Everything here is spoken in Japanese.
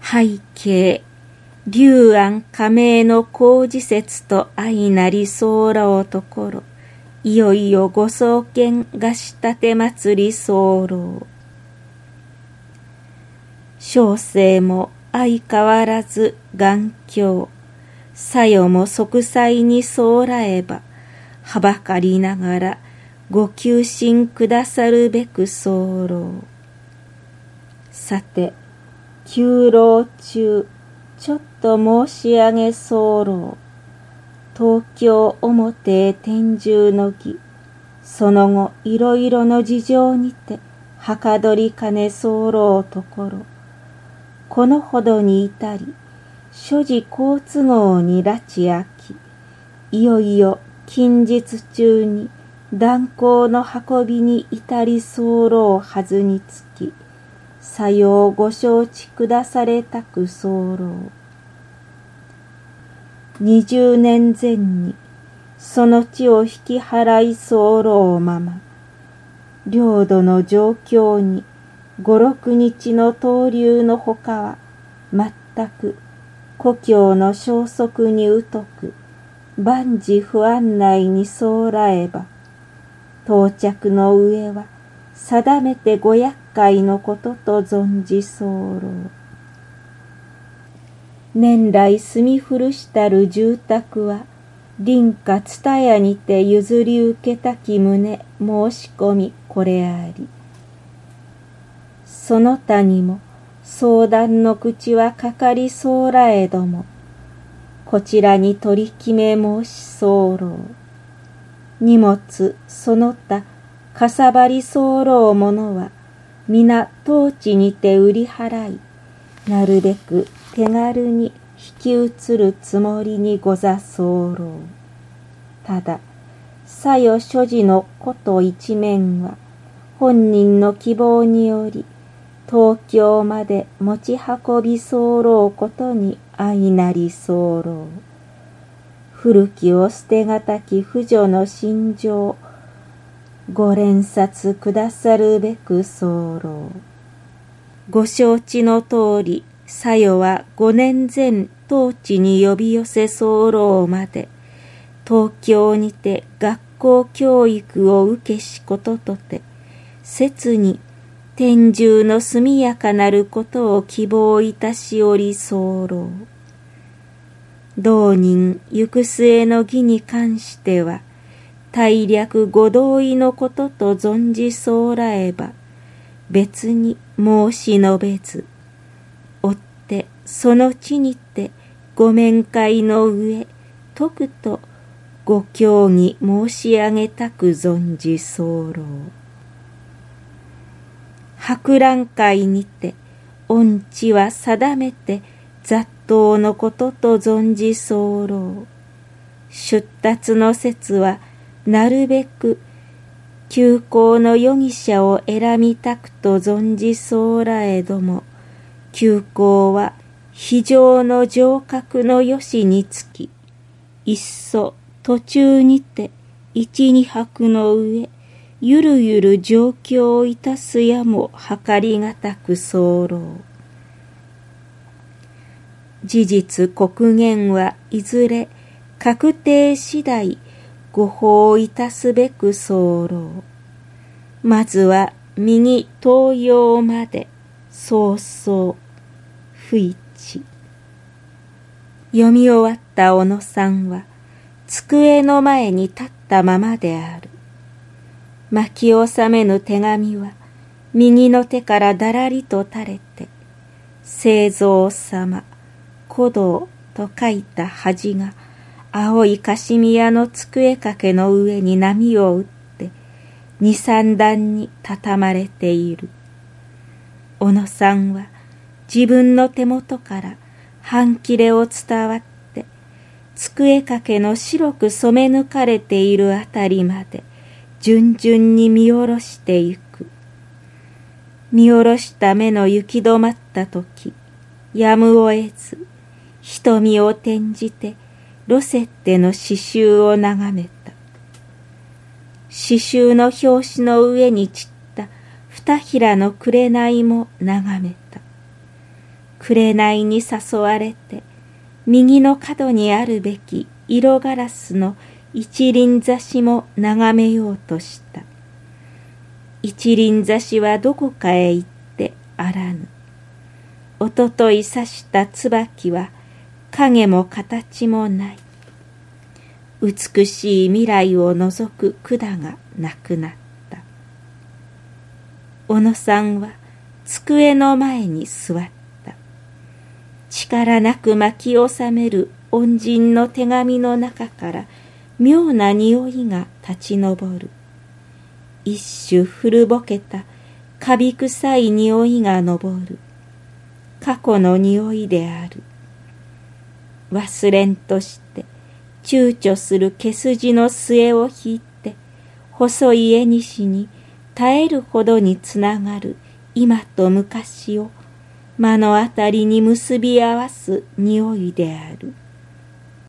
背景、龍安加盟の工事節と相なり候おところ、いよいよご創建がしたて祭り候。小生も相変わらず眼鏡、さよも息災にそうらえば、はばかりながらご求心くださるべく候。さて、休老中、ちょっと申し上げ候。東京表へ転住の儀、その後いろいろの事情にてはかどりかね候ところ、このほどに至り、諸事好都合に拉致あき、いよいよ近日中に断行の運びに至り候はずにつき、さようご承知くだされたく候。20年前にその地を引き払い候まま、領土の状況に5、6日の逗留のほかは全く故郷の消息に疎く、万事不安内にそうらえば、到着の上は定めてご厄介のことと存じ候。年来住み古したる住宅は、林家蔦屋にて譲り受けたき旨申し込みこれあり。その他にも相談の口はかかりそうらえども、こちらに取り決め申し候。荷物その他かさばり候ものは、皆当地にて売り払い、なるべく手軽に引き移るつもりにござ候。ただ、さよ所持のこと一面は、本人の希望により、東京まで持ち運び候ことに相なり候。古きを捨てがたき婦女の心情、ご連察くださるべく候。ご承知の通り、さよは5年前当地に呼び寄せ候まで、東京にて学校教育を受けしこととて、切に天住の速やかなることを希望いたしおり候。同人行く末の儀に関しては、大略ご同意のことと存じそうらえば、別に申し述べず、追ってその地にてご面会の上、とくとご協議申し上げたく存じ候。博覧会にて、御地は定めて雑踏のことと存じ候。出立の節は、なるべく急行の容疑者を選びたくと存じそうらえども、急行は非常の城郭のよしにつき、いっそ途中にて一、二泊の上、ゆるゆる上京いたすやも計りがたく候。事実刻限はいずれ確定次第ご報いたすべく候。まずは右東洋まで早々不一。読み終わった小野さんは机の前に立ったままである。巻き収めぬ手紙は右の手からだらりと垂れて、清蔵様、古道と書いた恥が青いカシミヤの机掛けの上に波を打って二三段に畳まれている。小野さんは自分の手元から半切れを伝わって机掛けの白く染め抜かれているあたりまで順々に見下ろしてゆく。見下ろした目の行き止まったとき、やむを得ず瞳を転じてロセッテの詩集を眺めた。詩集の表紙の上に散った二ひらの紅も眺めた。 紅に誘われて、右の角にあるべき色ガラスの一輪挿しも眺めようとした。一輪挿しはどこかへ行ってあらぬ。おととい刺した椿は影も形もない。美しい未来を除く管がなくなった。小野さんは机の前に座った。力なく巻き収める恩人の手紙の中から妙な匂いが立ち上る。一種古ぼけたカビ臭い匂いが上る。過去の匂いである。忘れんとして躊躇する毛筋の末を引いて、細い縁に絶えるほどにつながる今と昔を目の当たりに結び合わす匂いである。